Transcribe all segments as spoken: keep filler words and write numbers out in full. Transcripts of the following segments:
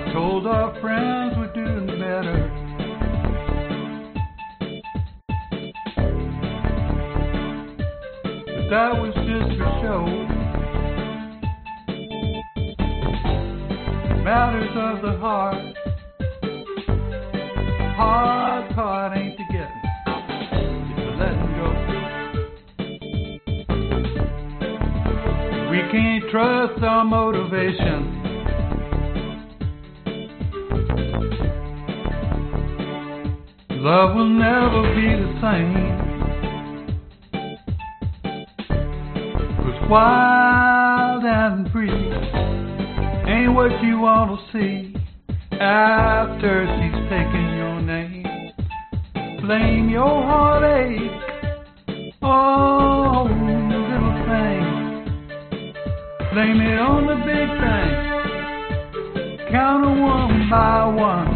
told our friends we're doing better. But that was just for show. Matters of the heart. Hard part ain't the getting, it's the letting go. We can't trust our motivation. Love will never be the same. 'Cause wild and free ain't what you want to see after she's taken your name. Blame your heartache on the little thing. Blame it on the big thing. Count 'em one by one.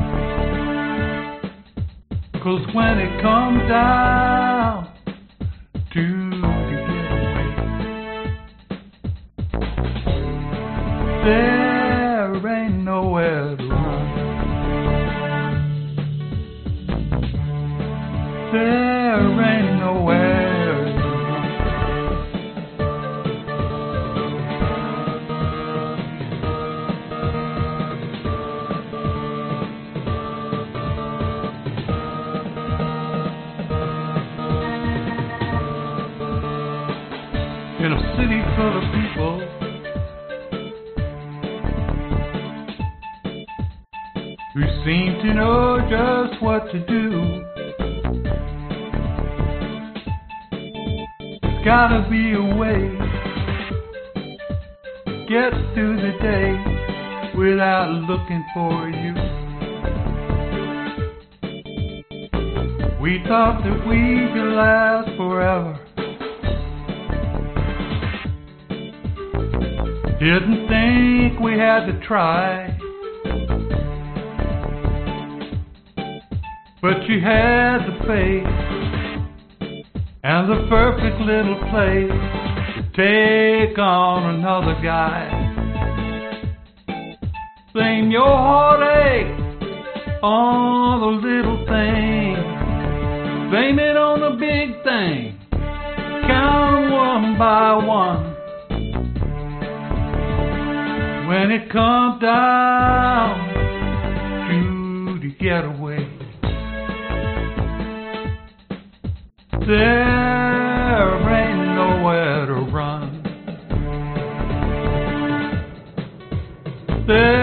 'Cause when it comes down to the getaway, there ain't nowhere to run. There ain't nowhere to run. In a city full of people, who seem to know just what to do, there's gotta be a way to get through the day without looking for you. We thought that we could last forever. Didn't think we had to try. But you had the faith and the perfect little place to take on another guy. Blame your heartache on the little thing. Blame it on the big thing. Count 'em one by one. When it comes down to the getaway, there ain't nowhere to run. There